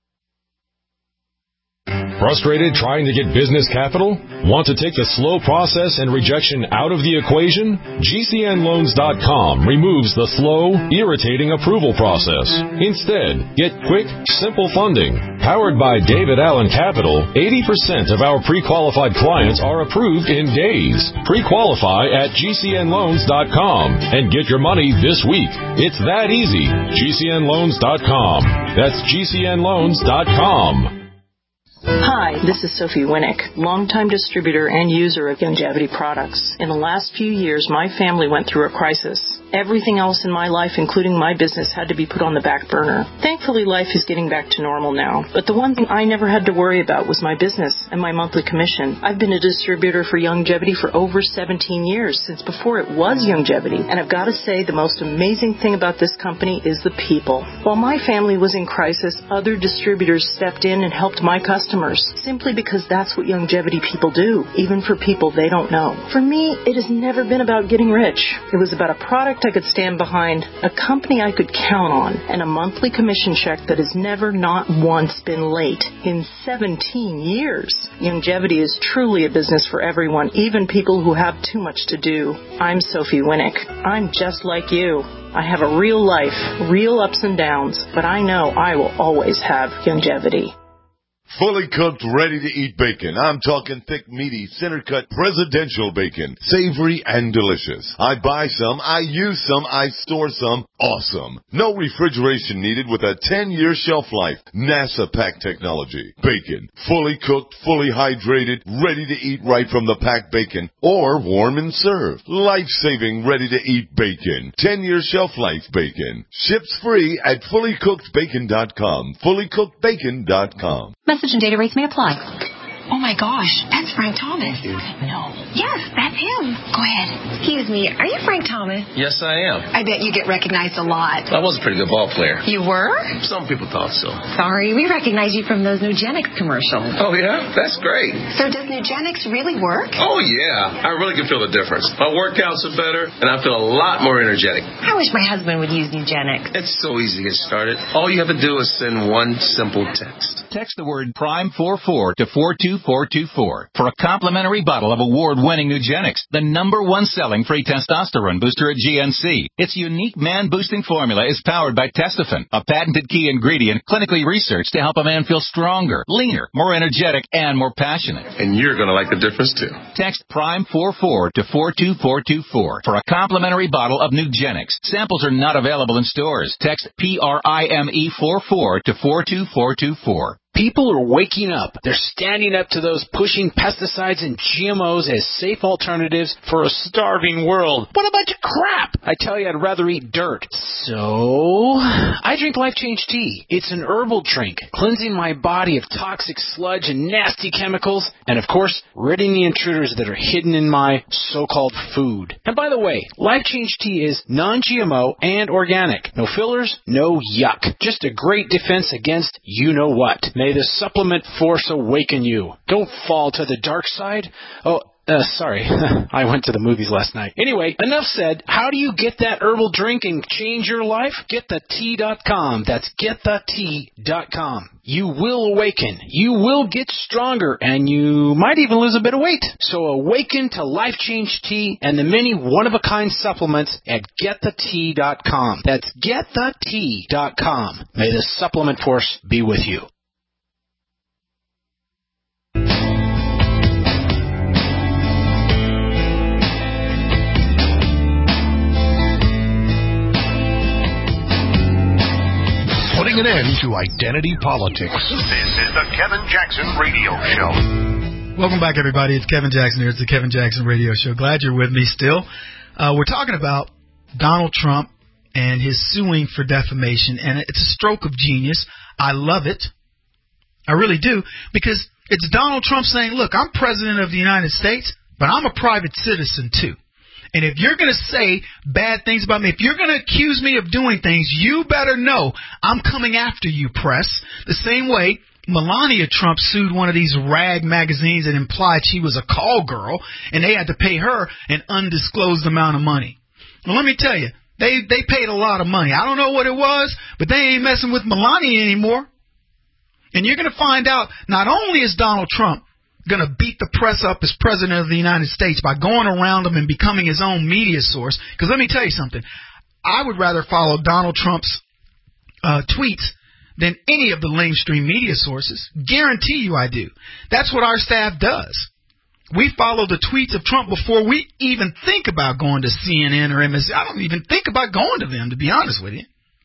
Frustrated trying to get business capital? Want to take the slow process and rejection out of the equation? G C N loans dot com removes the slow, irritating approval process. Instead, get quick, simple funding, Powered by David Allen Capital, eighty percent of our pre-qualified clients are approved in days. Pre-qualify at G C N loans dot com and get your money this week. It's that easy. G C N loans dot com. That's G C N loans dot com. Hi, this is Sophie Winnick, longtime distributor and user of Youngevity products. In the last few years, my family went through a crisis. Everything else in my life, including my business, had to be put on the back burner. Thankfully, life is getting back to normal now. But the one thing I never had to worry about was my business and my monthly commission. I've been a distributor for Youngevity for over seventeen years, since before it was Youngevity. And I've got to say, the most amazing thing about this company is the people. While my family was in crisis, other distributors stepped in and helped my customers, simply because that's what Youngevity people do, even for people they don't know. For me, it has never been about getting rich. It was about a product I could stand behind, a company I could count on, and a monthly commission check that has never not once been late in seventeen years. Youngevity is truly a business for everyone, even people who have too much to do. I'm Sophie Winnick. I'm just like you. I have a real life, real ups and downs, but I know I will always have Youngevity. Fully cooked, ready-to-eat bacon. I'm talking thick, meaty, center-cut, presidential bacon. Savory and delicious. I buy some, I use some, I store some. Awesome. No refrigeration needed with a ten-year shelf life. NASA pack technology. Bacon. Fully cooked, fully hydrated, ready to eat right from the packed bacon. Or warm and served. Life-saving, ready-to-eat bacon. ten-year shelf life bacon. Ships free at fully cooked bacon dot com. fully cooked bacon dot com. Message and data rates may apply. Oh my gosh, that's Frank Thomas. No. Yes, that's him. Go ahead. Excuse me, are you Frank Thomas? Yes, I am. I bet you get recognized a lot. I was a pretty good ball player. You were? Some people thought so. Sorry, we recognize you from those Nugenix commercials. Oh, yeah? That's great. So does Nugenix really work? Oh, yeah. I really can feel the difference. My workouts are better, and I feel a lot more energetic. I wish my husband would use Nugenix. It's so easy to get started. All you have to do is send one simple text. Text the word Prime forty-four to four two four two four for a complimentary bottle of award-winning Nugenix, the number one selling free testosterone booster at G N C. Its unique man-boosting formula is powered by Testofen, a patented key ingredient clinically researched to help a man feel stronger, leaner, more energetic, and more passionate. And you're going to like the difference, too. Text Prime forty-four to four two four two four for a complimentary bottle of Nugenix. Samples are not available in stores. Text P R I M E forty-four to four two four two four. People are waking up. They're standing up to those pushing pesticides and G M Os as safe alternatives for a starving world. What a bunch of crap! I tell you, I'd rather eat dirt. So, I drink Life Change Tea. It's an herbal drink, cleansing my body of toxic sludge and nasty chemicals, and of course, ridding the intruders that are hidden in my so-called food. And by the way, Life Change Tea is non-G M O and organic. No fillers, no yuck. Just a great defense against you-know-what. May the supplement force awaken you. Don't fall to the dark side. Oh, uh, sorry. I went to the movies last night. Anyway, enough said. How do you get that herbal drink and change your life? get the tea dot com. That's get the tea dot com. You will awaken. You will get stronger, and you might even lose a bit of weight. So awaken to Life Change Tea and the many one-of-a-kind supplements at get the tea dot com. That's get the tea dot com. May the supplement force be with you. Putting an end to identity politics. This is the Kevin Jackson Radio Show. Welcome back, everybody. It's Kevin Jackson here. It's the Kevin Jackson Radio Show. Glad you're with me still. Uh, we're talking about Donald Trump and his suing for defamation, and it's a stroke of genius. I love it. I really do, because it's Donald Trump saying, look, I'm president of the United States, but I'm a private citizen, too. And if you're going to say bad things about me, if you're going to accuse me of doing things, you better know I'm coming after you, press. The same way Melania Trump sued one of these rag magazines and implied she was a call girl, and they had to pay her an undisclosed amount of money. Well, let me tell you, they, they paid a lot of money. I don't know what it was, but they ain't messing with Melania anymore. And you're going to find out not only is Donald Trump going to beat the press up as president of the United States by going around them and becoming his own media source. Because let me tell you something. I would rather follow Donald Trump's uh, tweets than any of the mainstream media sources. Guarantee you I do. That's what our staff does. We follow the tweets of Trump before we even think about going to C N N or M S N. I don't even think about going to them, to be honest with you.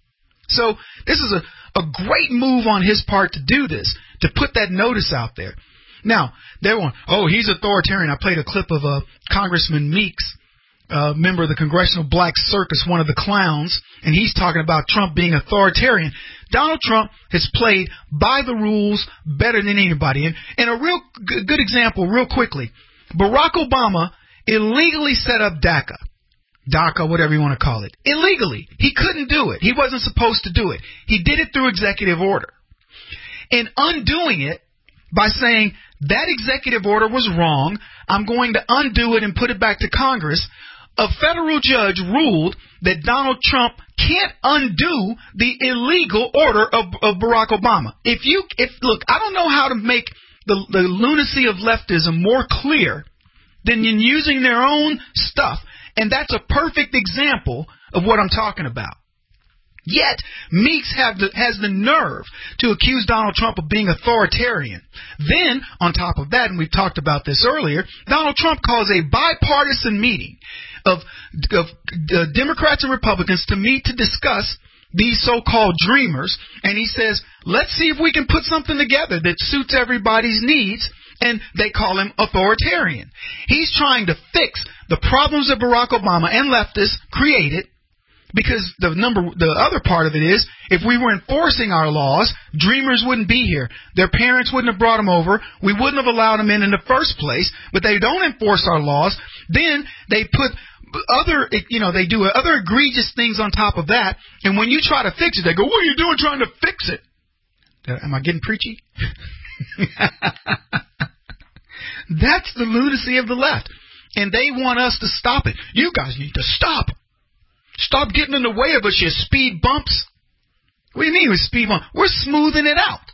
So this is a, a great move on his part to do this, to put that notice out there. Now, they're going, oh, he's authoritarian. I played a clip of uh, Congressman Meeks, uh, member of the Congressional Black Circus, one of the clowns, and he's talking about Trump being authoritarian. Donald Trump has played by the rules better than anybody. And, and a real g- good example, real quickly, Barack Obama illegally set up DACA. DACA, whatever you want to call it. Illegally. He couldn't do it. He wasn't supposed to do it. He did it through executive order. And undoing it by saying that executive order was wrong, I'm going to undo it and put it back to Congress, a federal judge ruled that Donald Trump can't undo the illegal order of, of Barack Obama. If you, if look, I don't know how to make the, the lunacy of leftism more clear than in using their own stuff. And that's a perfect example of what I'm talking about. Yet, Meeks have the, has the nerve to accuse Donald Trump of being authoritarian. Then, on top of that, and we've talked about this earlier, Donald Trump calls a bipartisan meeting of, of uh, Democrats and Republicans to meet to discuss these so-called dreamers. And he says, let's see if we can put something together that suits everybody's needs. And they call him authoritarian. He's trying to fix the problems that Barack Obama and leftists created. Because the number, the other part of it is, if we were enforcing our laws, dreamers wouldn't be here. Their parents wouldn't have brought them over. We wouldn't have allowed them in in the first place. But they don't enforce our laws. Then they put other, you know, they do other egregious things on top of that. And when you try to fix it, they go, what are you doing trying to fix it? Am I getting preachy? That's the lunacy of the left. And they want us to stop it. You guys need to stop. Stop getting in the way of us, you speed bumps. What do you mean with speed bumps? We're smoothing it out.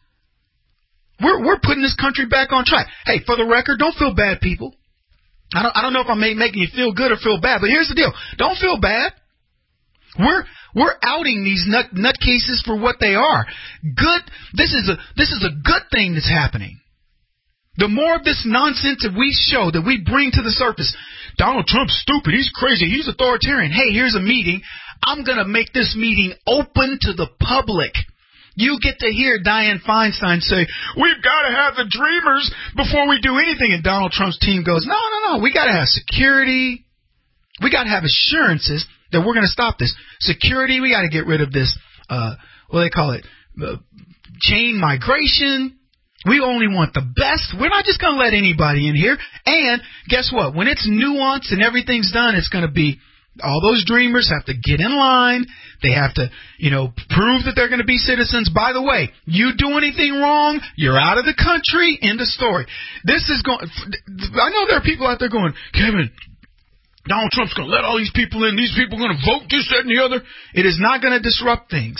We're we're putting this country back on track. Hey, for the record, don't feel bad, people. I don't I don't know if I'm making you feel good or feel bad, but here's the deal. Don't feel bad. We're we're outing these nut nutcases for what they are. Good. This is a this is a good thing that's happening. The more of this nonsense that we show, that we bring to the surface, Donald Trump's stupid, he's crazy, he's authoritarian. Hey, here's a meeting. I'm going to make this meeting open to the public. You get to hear Dianne Feinstein say, we've got to have the dreamers before we do anything. And Donald Trump's team goes, no, no, no, we got to have security. We got to have assurances that we're going to stop this. Security, we got to get rid of this, uh, what do they call it, uh, chain migration. We only want the best. We're not just going to let anybody in here. And guess what? When it's nuanced and everything's done, it's going to be all those dreamers have to get in line. They have to, you know, prove that they're going to be citizens. By the way, you do anything wrong, you're out of the country. End of story. This is going. I know there are people out there going, Kevin, Donald Trump's going to let all these people in. These people are going to vote this, that, and the other. It is not going to disrupt things.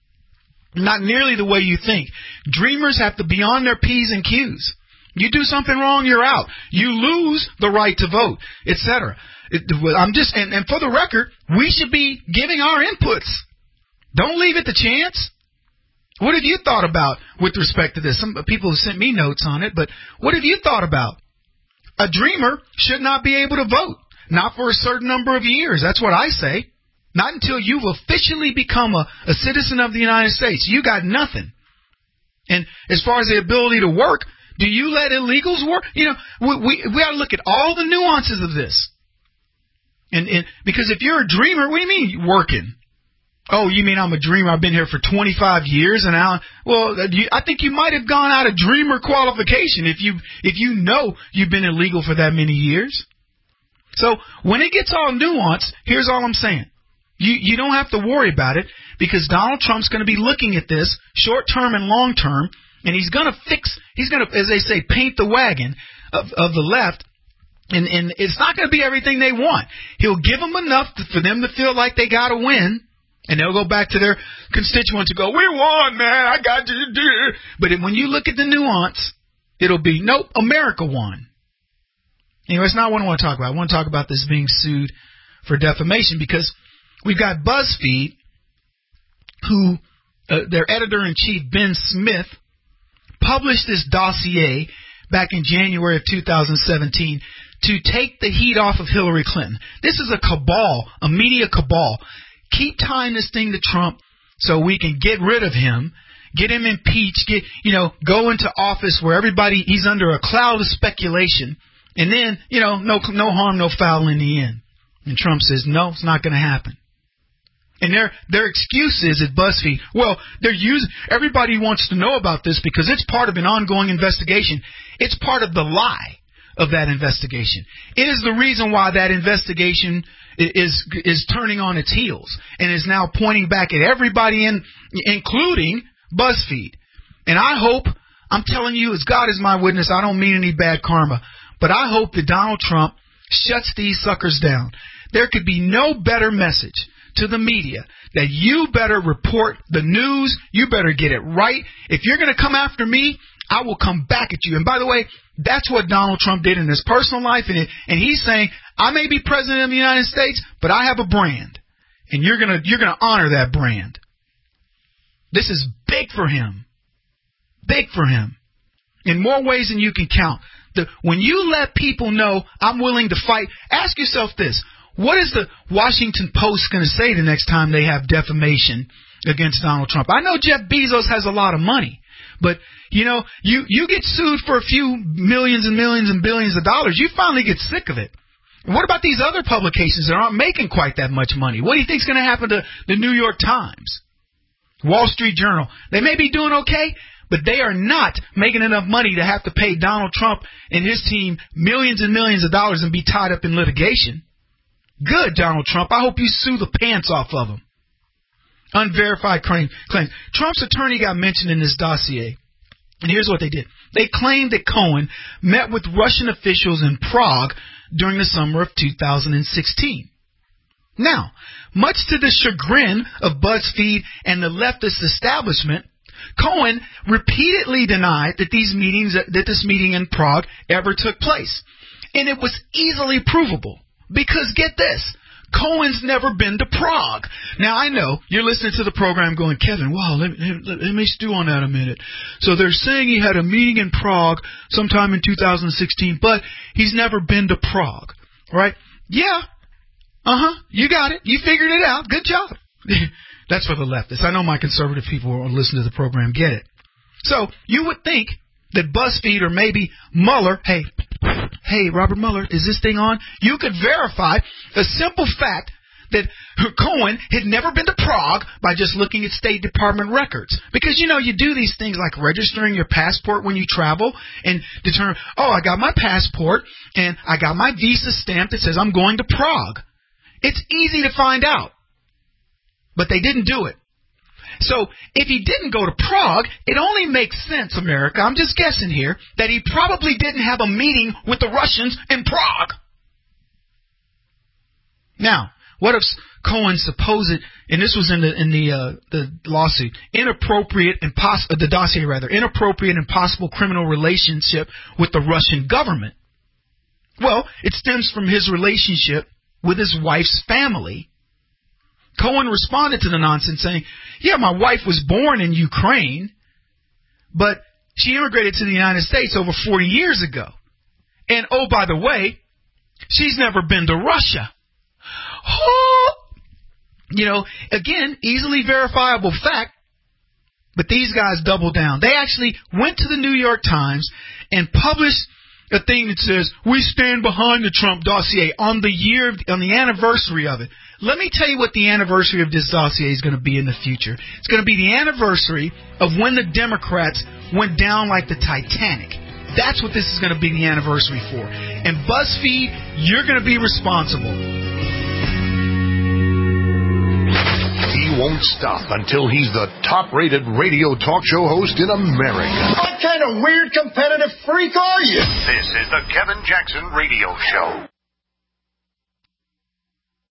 Not nearly the way you think. Dreamers have to be on their P's and Q's. You do something wrong, you're out. You lose the right to vote, et cetera. I'm just, and, and for the record, we should be giving our inputs. Don't leave it to chance. What have you thought about with respect to this? Some people have sent me notes on it, but what have you thought about? A dreamer should not be able to vote. Not for a certain number of years. That's what I say. Not until you've officially become a, a citizen of the United States. You got nothing. And as far as the ability to work, do you let illegals work? You know, we we, we got to look at all the nuances of this. And, and because if you're a dreamer, what do you mean working? Oh, you mean I'm a dreamer? I've been here for twenty-five years, and now, well, you, I think you might have gone out of dreamer qualification if you if you know you've been illegal for that many years. So when it gets all nuanced, here's all I'm saying. You you don't have to worry about it because Donald Trump's going to be looking at this short term and long term, and he's going to fix, he's going to, as they say, paint the wagon of, of the left, and, and it's not going to be everything they want. He'll give them enough to, for them to feel like they got to win, and they'll go back to their constituents and go, we won, man, I got you to do it. But when you look at the nuance, it'll be, nope, America won. Anyway, it's not what I want to talk about. I want to talk about this being sued for defamation because we've got BuzzFeed, who uh, their editor-in-chief, Ben Smith, published this dossier back in January of two thousand seventeen to take the heat off of Hillary Clinton. This is a cabal, a media cabal. Keep tying this thing to Trump so we can get rid of him, get him impeached, get, you know, go into office where everybody, he's under a cloud of speculation, and then, you know, no, no harm, no foul in the end. And Trump says, no, it's not going to happen. And their their excuse is at BuzzFeed, well, they're using, everybody wants to know about this because it's part of an ongoing investigation. It's part of the lie of that investigation. It is the reason why that investigation is is turning on its heels and is now pointing back at everybody, in, including BuzzFeed. And I hope, I'm telling you, as God is my witness, I don't mean any bad karma, but I hope that Donald Trump shuts these suckers down. There could be no better message to the media that you better report the news. You better get it right. If you're going to come after me, I will come back at you. And by the way, that's what Donald Trump did in his personal life. And, it, and he's saying, I may be president of the United States, but I have a brand. And you're going to you're going to honor that brand. This is big for him. Big for him. In more ways than you can count. The, when you let people know I'm willing to fight, ask yourself this. What is the Washington Post going to say the next time they have defamation against Donald Trump? I know Jeff Bezos has a lot of money, but, you know, you, you get sued for a few millions and millions and billions of dollars. You finally get sick of it. And what about these other publications that aren't making quite that much money? What do you think is going to happen to the New York Times, Wall Street Journal? They may be doing okay, but they are not making enough money to have to pay Donald Trump and his team millions and millions of dollars and be tied up in litigation. Good, Donald Trump. I hope you sue the pants off of him. Unverified claims. Trump's attorney got mentioned in this dossier. And here's what they did. They claimed that Cohen met with Russian officials in Prague during the summer of two thousand sixteen. Now, much to the chagrin of BuzzFeed and the leftist establishment, Cohen repeatedly denied that these meetings, that this meeting in Prague ever took place. And it was easily provable. Because get this, Cohen's never been to Prague. Now, I know you're listening to the program going, Kevin, wow, let, let, let me stew on that a minute. So they're saying he had a meeting in Prague sometime in two thousand sixteen, but he's never been to Prague, right? Yeah. Uh-huh. You got it. You figured it out. Good job. That's for the leftists. I know my conservative people who listen to the program get it. So you would think that BuzzFeed or maybe Mueller, hey, Hey, Robert Mueller, is this thing on? You could verify the simple fact that Cohen had never been to Prague by just looking at State Department records. Because, you know, you do these things like registering your passport when you travel and determine, oh, I got my passport and I got my visa stamp that says I'm going to Prague. It's easy to find out. But they didn't do it. So if he didn't go to Prague, it only makes sense, America, I'm just guessing here, that he probably didn't have a meeting with the Russians in Prague. Now, what if Cohen's supposed, and this was in the in the uh, the lawsuit, inappropriate and poss- uh, the dossier rather, inappropriate and possible criminal relationship with the Russian government? Well, it stems from his relationship with his wife's family. Cohen responded to the nonsense saying, yeah, my wife was born in Ukraine, but she immigrated to the United States over forty years ago. And, oh, by the way, she's never been to Russia. Oh! You know, again, easily verifiable fact, but these guys doubled down. They actually went to the New York Times and published a thing that says, we stand behind the Trump dossier on the year, on the anniversary of it. Let me tell you what the anniversary of this dossier is going to be in the future. It's going to be the anniversary of when the Democrats went down like the Titanic. That's what this is going to be the anniversary for. And BuzzFeed, you're going to be responsible. He won't stop until he's the top-rated radio talk show host in America. What kind of weird competitive freak are you? This is the Kevin Jackson Radio Show.